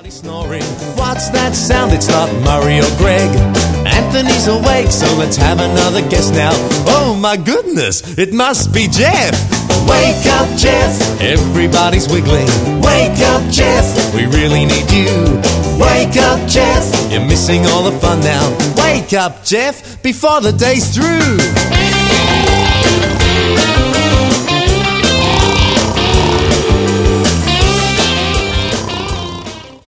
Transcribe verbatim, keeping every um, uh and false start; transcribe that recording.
Snoring. What's that sound? It's not Murray or Greg. Anthony's awake, so let's have another guess now. Oh my goodness, it must be Jeff. Wake up, Jeff. Everybody's wiggling. Wake up, Jeff. We really need you. Wake up, Jeff. You're missing all the fun now. Wake up, Jeff, before the day's through.